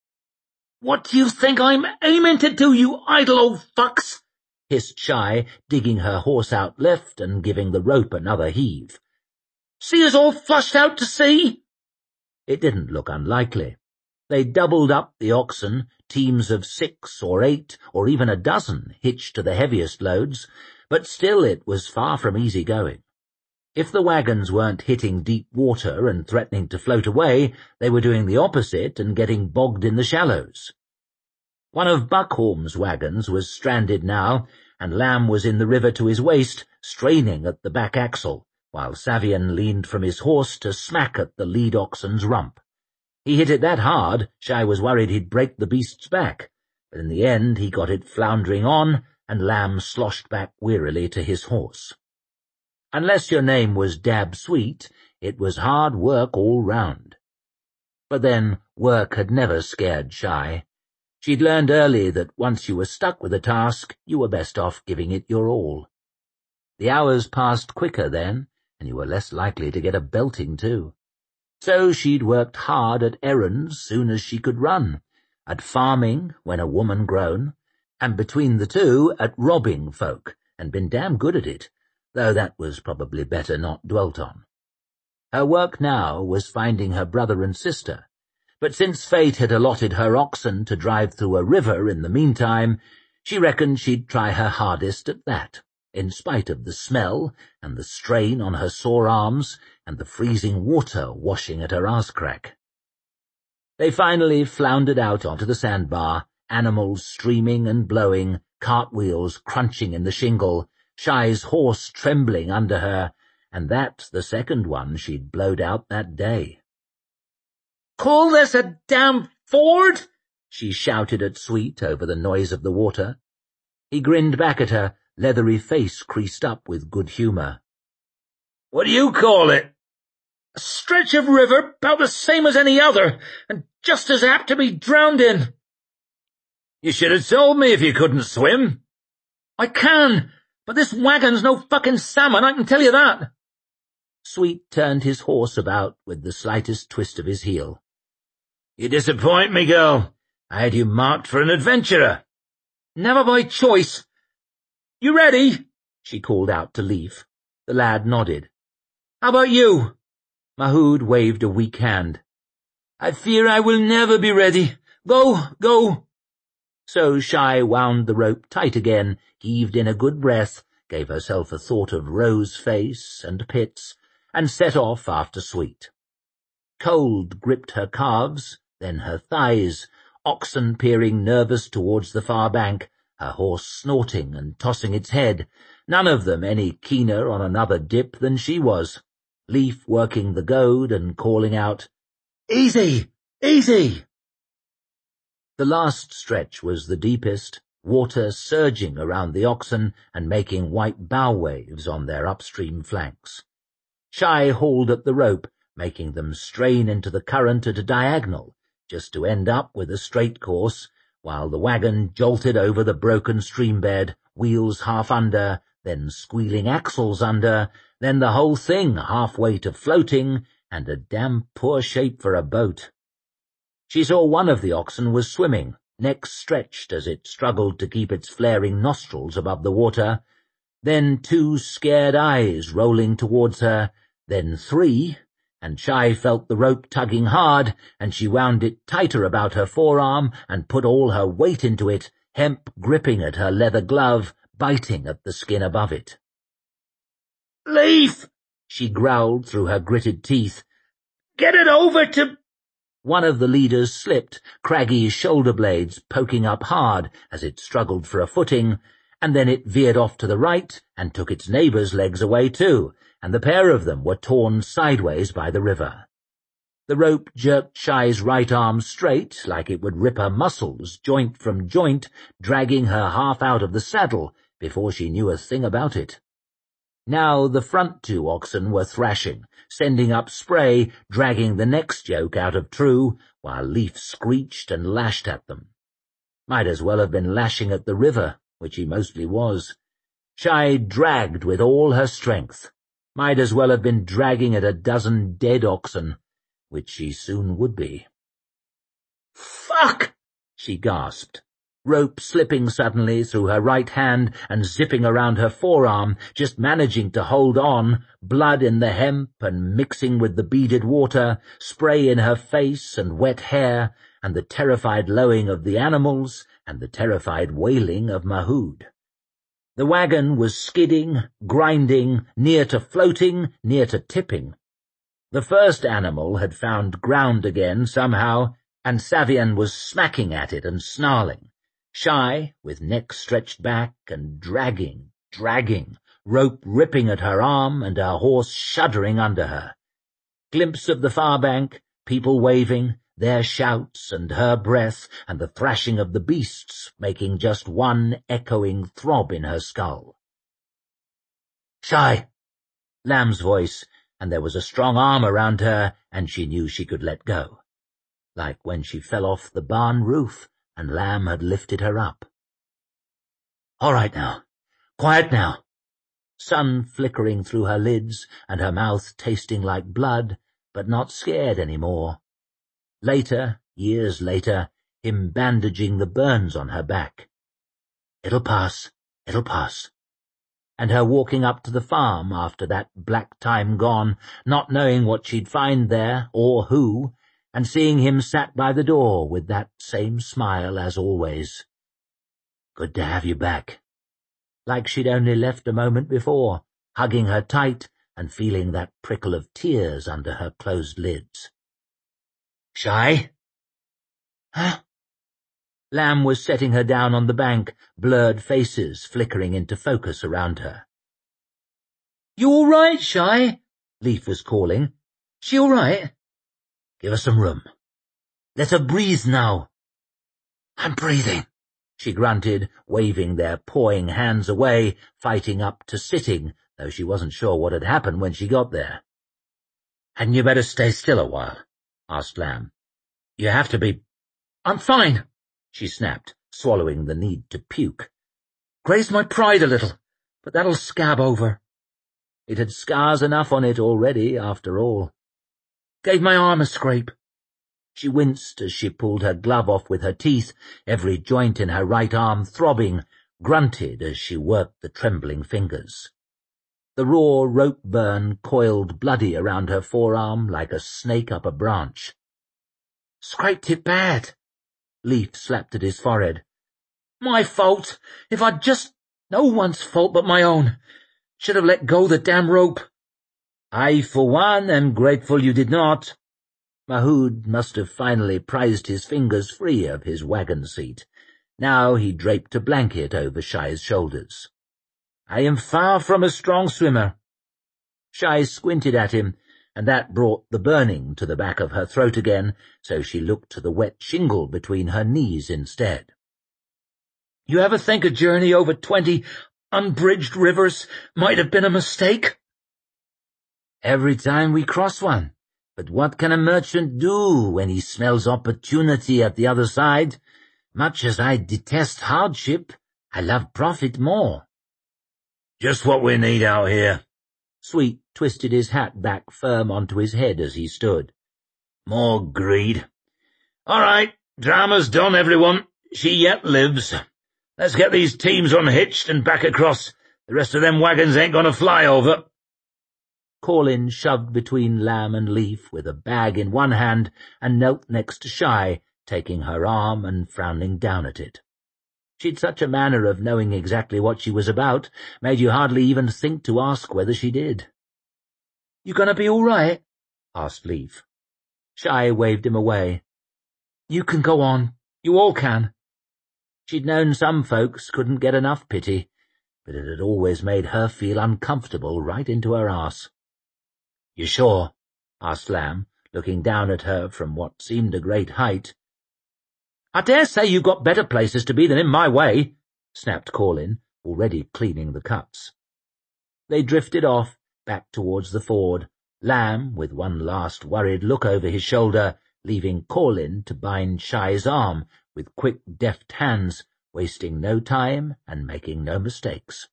"What do you think I'm aiming to do, you idle old fucks?" hissed Shai, digging her horse out left and giving the rope another heave. "See us all flushed out to sea?" It didn't look unlikely. They doubled up the oxen, teams of six or eight or even a dozen hitched to the heaviest loads, but still it was far from easy going. If the wagons weren't hitting deep water and threatening to float away, they were doing the opposite and getting bogged in the shallows. One of Buckholm's wagons was stranded now, and Lamb was in the river to his waist, straining at the back axle, while Savian leaned from his horse to smack at the lead oxen's rump. He hit it that hard, Shai was worried he'd break the beast's back, but in the end he got it floundering on, and Lamb sloshed back wearily to his horse. Unless your name was Dab Sweet, it was hard work all round. But then, work had never scared Shai. She'd learned early that once you were stuck with a task, you were best off giving it your all. The hours passed quicker then, and you were less likely to get a belting too. So she'd worked hard at errands soon as she could run, at farming when a woman grown, and between the two at robbing folk, and been damn good at it, though that was probably better not dwelt on. Her work now was finding her brother and sister, but since fate had allotted her oxen to drive through a river in the meantime, she reckoned she'd try her hardest at that, in spite of the smell and the strain on her sore arms and the freezing water washing at her ass-crack. They finally floundered out onto the sandbar, animals streaming and blowing, cartwheels crunching in the shingle, Shai's horse trembling under her, and that the second one she'd blowed out that day. "Call this a damn ford?" she shouted at Sweet over the noise of the water. He grinned back at her, leathery face creased up with good humour. "What do you call it?" "A stretch of river about the same as any other, and just as apt to be drowned in." "You should have told me if you couldn't swim." "I can, but this wagon's no fucking salmon, I can tell you that." Sweet turned his horse about with the slightest twist of his heel. "You disappoint me, girl. I had you marked for an adventurer." "Never by choice. You ready?" she called out to Leaf. The lad nodded. "How about you?" Mahood waved a weak hand. "I fear I will never be ready. Go, go." So Shai wound the rope tight again, heaved in a good breath, gave herself a thought of Rose face and pits, and set off after Sweet. Cold gripped her calves, then her thighs, oxen peering nervous towards the far bank, her horse snorting and tossing its head, none of them any keener on another dip than she was, Leaf working the goad and calling out, "Easy! Easy!" The last stretch was the deepest, water surging around the oxen and making white bow waves on their upstream flanks. Shai hauled at the rope, making them strain into the current at a diagonal, just to end up with a straight course, while the wagon jolted over the broken streambed, wheels half under, then squealing axles under, then the whole thing halfway to floating, and a damn poor shape for a boat. She saw one of the oxen was swimming, neck stretched as it struggled to keep its flaring nostrils above the water, then two scared eyes rolling towards her, then three, and Shai felt the rope tugging hard, and she wound it tighter about her forearm and put all her weight into it, hemp gripping at her leather glove, biting at the skin above it. "Leaf!" she growled through her gritted teeth. "Get it over to One of the leaders slipped, craggy shoulder blades poking up hard as it struggled for a footing, and then it veered off to the right and took its neighbour's legs away too, and the pair of them were torn sideways by the river. The rope jerked Shy's right arm straight, like it would rip her muscles, joint from joint, dragging her half out of the saddle before she knew a thing about it. Now the front two oxen were thrashing, sending up spray, dragging the next yoke out of True, while Leaf screeched and lashed at them. Might as well have been lashing at the river, which he mostly was. Shy dragged with all her strength. Might as well have been dragging at a dozen dead oxen, which she soon would be. "Fuck!" she gasped. Rope slipping suddenly through her right hand and zipping around her forearm, just managing to hold on, blood in the hemp and mixing with the beaded water, spray in her face and wet hair, and the terrified lowing of the animals and the terrified wailing of Mahood. The wagon was skidding, grinding, near to floating, near to tipping. The first animal had found ground again somehow, and Savian was smacking at it and snarling. Shy, with neck stretched back and dragging, dragging, rope ripping at her arm and her horse shuddering under her. Glimpse of the far bank, people waving, their shouts and her breath and the thrashing of the beasts making just one echoing throb in her skull. "Shy!" Lamb's voice, and there was a strong arm around her, and she knew she could let go. Like when she fell off the barn roof, and Lamb had lifted her up. "All right now. Quiet now." Sun flickering through her lids, and her mouth tasting like blood, but not scared any more. Later, years later, him bandaging the burns on her back. "It'll pass, it'll pass." And her walking up to the farm after that black time gone, not knowing what she'd find there, or who, and seeing him sat by the door with that same smile as always. "Good to have you back." Like she'd only left a moment before, hugging her tight and feeling that prickle of tears under her closed lids. "Shy?" "Huh?" Lamb was setting her down on the bank, blurred faces flickering into focus around her. "You all right, Shy?" Leaf was calling. "She all right?" "Give her some room. Let her breathe now." "I'm breathing," she grunted, waving their pawing hands away, fighting up to sitting, though she wasn't sure what had happened when she got there. "Hadn't you better stay still a while?" asked Lamb. "You have to be—" "I'm fine," she snapped, swallowing the need to puke. "Grazed my pride a little, but that'll scab over." It had scars enough on it already, after all. "Gave my arm a scrape." She winced as she pulled her glove off with her teeth, every joint in her right arm throbbing, grunted as she worked the trembling fingers. The raw rope burn coiled bloody around her forearm like a snake up a branch. "Scraped it bad." Leaf slapped at his forehead. "My fault. If I'd just— no one's fault but my own. Should have let go the damn rope." "I, for one, am grateful you did not." Mahood must have finally prized his fingers free of his wagon seat. Now he draped a blanket over Shy's shoulders. "I am far from a strong swimmer." Shy squinted at him, and that brought the burning to the back of her throat again, so she looked to the wet shingle between her knees instead. "You ever think a journey over twenty unbridged rivers might have been a mistake?" "Every time we cross one. But what can a merchant do when he smells opportunity at the other side? Much as I detest hardship, I love profit more." "Just what we need out here." Sweet twisted his hat back firm onto his head as he stood. "More greed. All right, drama's done, everyone. She yet lives. Let's get these teams unhitched and back across. The rest of them wagons ain't gonna fly over." Colin shoved between Lamb and Leaf with a bag in one hand and knelt next to Shy, taking her arm and frowning down at it. She'd such a manner of knowing exactly what she was about, made you hardly even think to ask whether she did. "You gonna be all right?" asked Leaf. Shy waved him away. "You can go on. You all can." She'd known some folks couldn't get enough pity, but it had always made her feel uncomfortable right into her arse. "You sure?" asked Lamb, looking down at her from what seemed a great height. "I dare say you've got better places to be than in my way," snapped Colin, already cleaning the cuts. They drifted off, back towards the ford, Lamb with one last worried look over his shoulder, leaving Colin to bind Shy's arm with quick, deft hands, wasting no time and making no mistakes.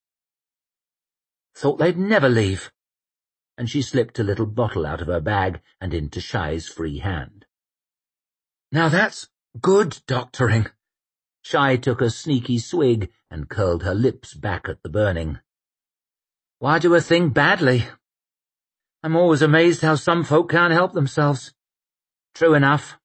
"Thought they'd never leave." And she slipped a little bottle out of her bag and into Shy's free hand. "Now that's good doctoring." Shy took a sneaky swig and curled her lips back at the burning. "Why do a thing badly? I'm always amazed how some folk can't help themselves." "True enough."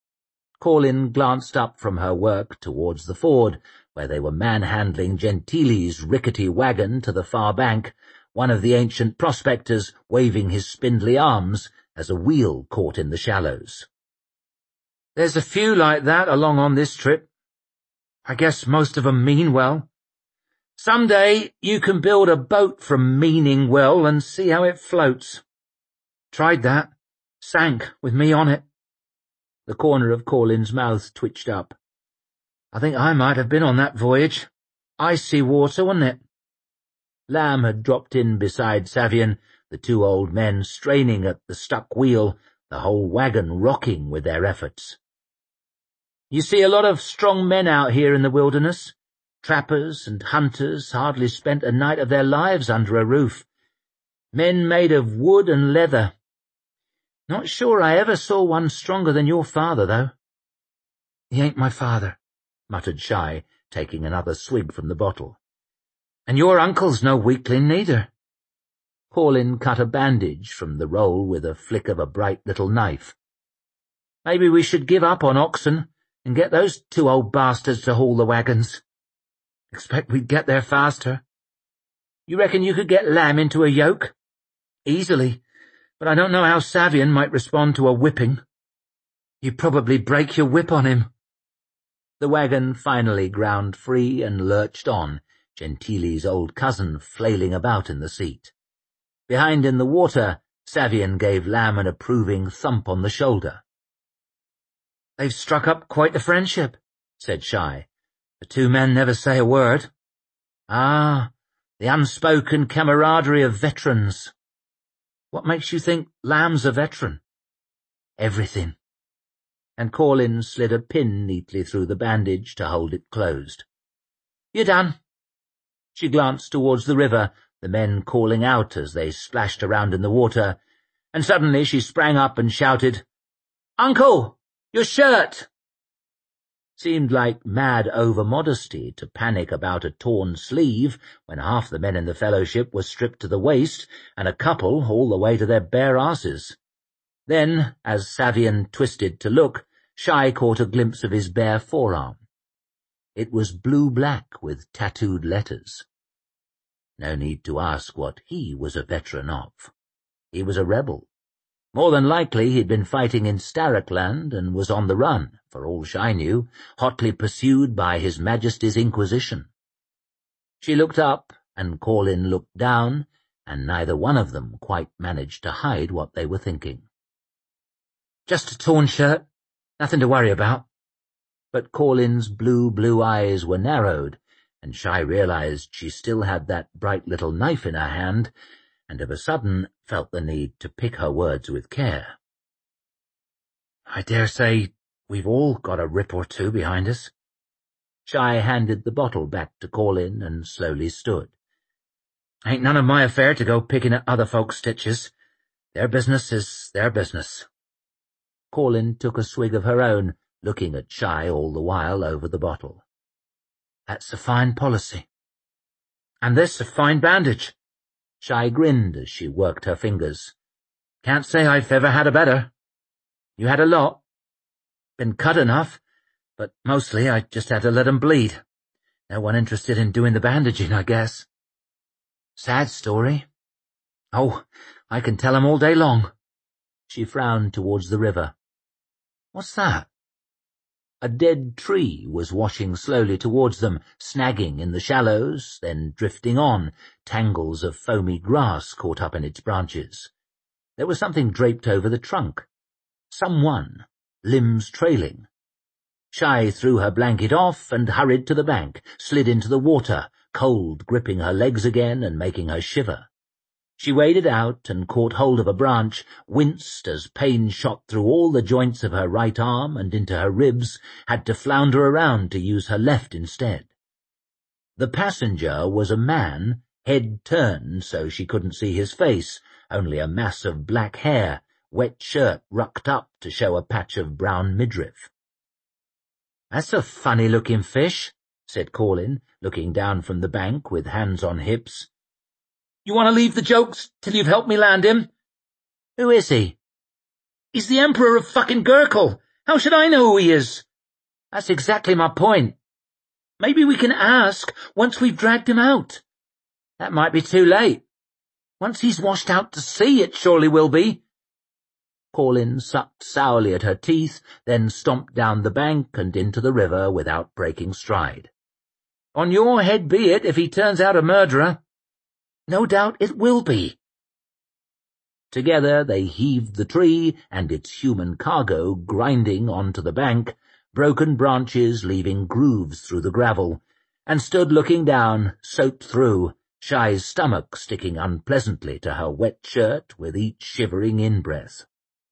Colin glanced up from her work towards the ford, where they were manhandling Gentili's rickety wagon to the far bank, one of the ancient prospectors waving his spindly arms as a wheel caught in the shallows. "There's a few like that along on this trip. I guess most of 'em mean well. Some day you can build a boat from meaning well and see how it floats. Tried that. Sank with me on it." The corner of Colin's mouth twitched up. "I think I might have been on that voyage. Icy water, wasn't it?" Lamb had dropped in beside Savian, the two old men straining at the stuck wheel, the whole wagon rocking with their efforts. "You see a lot of strong men out here in the wilderness. Trappers and hunters hardly spent a night of their lives under a roof. Men made of wood and leather. Not sure I ever saw one stronger than your father, though." "He ain't my father," muttered Shy, taking another swig from the bottle. "And your uncle's no weakling neither." Colin cut a bandage from the roll with a flick of a bright little knife. "Maybe we should give up on oxen and get those two old bastards to haul the wagons. Expect we'd get there faster. You reckon you could get Lamb into a yoke?" "Easily, but I don't know how Savian might respond to a whipping." "You'd probably break your whip on him." The wagon finally ground free and lurched on, Gentili's old cousin flailing about in the seat. Behind in the water, Savian gave Lamb an approving thump on the shoulder. "They've struck up quite a friendship," said Shy. "The two men never say a word." "Ah, the unspoken camaraderie of veterans." "What makes you think Lamb's a veteran?" "Everything." And Colin slid a pin neatly through the bandage to hold it closed. "You done?" She glanced towards the river, the men calling out as they splashed around in the water, and suddenly she sprang up and shouted, "Uncle, your shirt!" Seemed like mad over-modesty to panic about a torn sleeve when half the men in the fellowship were stripped to the waist and a couple all the way to their bare asses. Then, as Savian twisted to look, Shy caught a glimpse of his bare forearm. It was blue-black with tattooed letters. No need to ask what he was a veteran of. He was a rebel. More than likely he'd been fighting in Starrickland and was on the run, for all Shy knew, hotly pursued by His Majesty's Inquisition. She looked up, and Colin looked down, and neither one of them quite managed to hide what they were thinking. "Just a torn shirt. Nothing to worry about." But Colin's blue, blue eyes were narrowed, and Shy realized she still had that bright little knife in her hand, and of a sudden felt the need to pick her words with care. "I dare say we've all got a rip or two behind us." Shy handed the bottle back to Colin and slowly stood. "Ain't none of my affair to go picking at other folks' stitches. Their business is their business." Colin took a swig of her own, looking at Shy all the while over the bottle. "That's a fine policy." "And this a fine bandage." Shy grinned as she worked her fingers. "Can't say I've ever had a better. You had a lot?" "Been cut enough, but mostly I just had to let 'em bleed. No one interested in doing the bandaging, I guess." "Sad story." "Oh, I can tell 'em all day long." She frowned towards the river. What's that? A dead tree was washing slowly towards them, snagging in the shallows, then drifting on, tangles of foamy grass caught up in its branches. There was something draped over the trunk. Someone, limbs trailing. Shai threw her blanket off and hurried to the bank, slid into the water, cold gripping her legs again and making her shiver. She waded out and caught hold of a branch, winced as pain shot through all the joints of her right arm and into her ribs, had to flounder around to use her left instead. The passenger was a man, head turned so she couldn't see his face, only a mass of black hair, wet shirt rucked up to show a patch of brown midriff. "That's a funny-looking fish," said Corlin, looking down from the bank with hands on hips. "You want to leave the jokes till you've helped me land him?" "Who is he?" "He's the Emperor of fucking Gurkle. How should I know who he is?" "That's exactly my point." "Maybe we can ask once we've dragged him out." "That might be too late. Once he's washed out to sea, it surely will be." Corlin sucked sourly at her teeth, then stomped down the bank and into the river without breaking stride. "On your head be it if he turns out a murderer." "No doubt it will be." Together they heaved the tree and its human cargo grinding onto the bank, broken branches leaving grooves through the gravel, and stood looking down, soaked through, Shai's stomach sticking unpleasantly to her wet shirt with each shivering in-breath.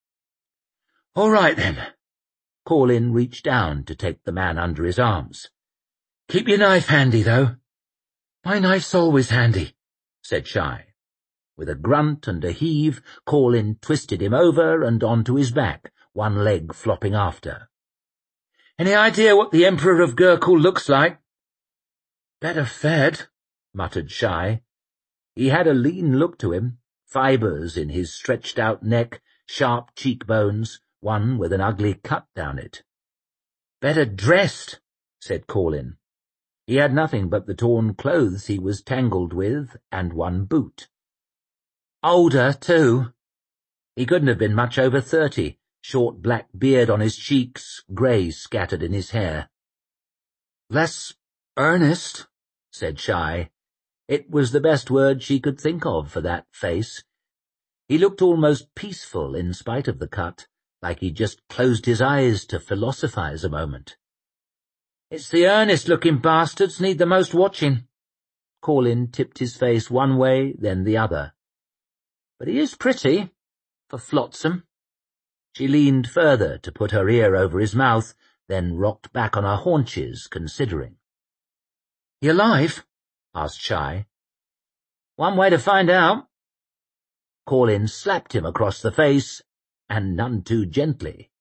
"All right, then." Corlin reached down to take the man under his arms. "Keep your knife handy, though." "My knife's always handy," said Shai. With a grunt and a heave, Corlin twisted him over and onto his back, one leg flopping after. "Any idea what the Emperor of Gurkle looks like?" "Better fed," muttered Shai. He had a lean look to him, fibres in his stretched-out neck, sharp cheekbones, one with an ugly cut down it. "Better dressed," said Corlin. He had nothing but the torn clothes he was tangled with, and one boot. "Older, too." He couldn't have been much over thirty, short black beard on his cheeks, grey scattered in his hair. "Less earnest," said Shai. It was the best word she could think of for that face. He looked almost peaceful in spite of the cut, like he'd just closed his eyes to philosophize a moment. "It's the earnest-looking bastards need the most watching." Corlin tipped his face one way, then the other. "But he is pretty, for flotsam." She leaned further to put her ear over his mouth, then rocked back on her haunches, considering. "You alive?" asked Shai. "One way to find out." Corlin slapped him across the face, and none too gently.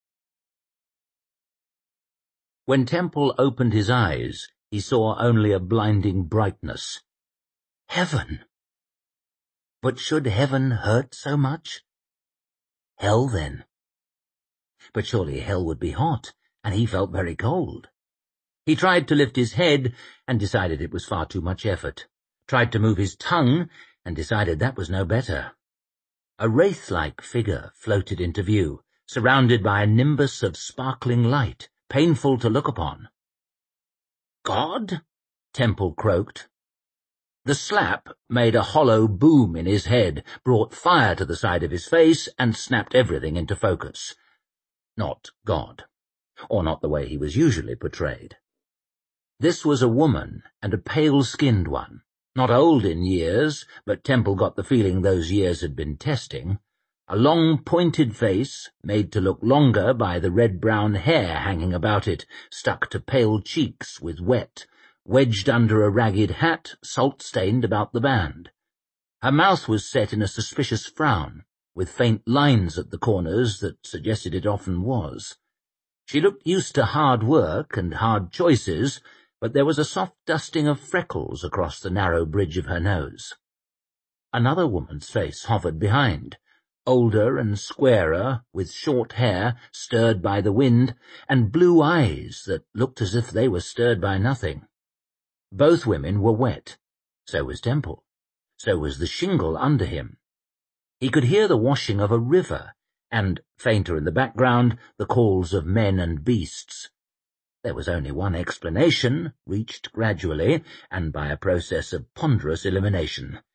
When Temple opened his eyes, he saw only a blinding brightness. Heaven! But should heaven hurt so much? Hell, then. But surely hell would be hot, and he felt very cold. He tried to lift his head, and decided it was far too much effort. Tried to move his tongue, and decided that was no better. A wraith-like figure floated into view, surrounded by a nimbus of sparkling light, painful to look upon. "God?" Temple croaked. The slap made a hollow boom in his head, brought fire to the side of his face, and snapped everything into focus. Not God, or not the way he was usually portrayed. This was a woman, and a pale-skinned one, not old in years, but Temple got the feeling those years had been testing. A long, pointed face, made to look longer by the red-brown hair hanging about it, stuck to pale cheeks with wet, wedged under a ragged hat, salt-stained about the band. Her mouth was set in a suspicious frown, with faint lines at the corners that suggested it often was. She looked used to hard work and hard choices, but there was a soft dusting of freckles across the narrow bridge of her nose. Another woman's face hovered behind, older and squarer, with short hair stirred by the wind, and blue eyes that looked as if they were stirred by nothing. Both women were wet. So was Temple. So was the shingle under him. He could hear the washing of a river, and, fainter in the background, the calls of men and beasts. There was only one explanation, reached gradually, and by a process of ponderous elimination.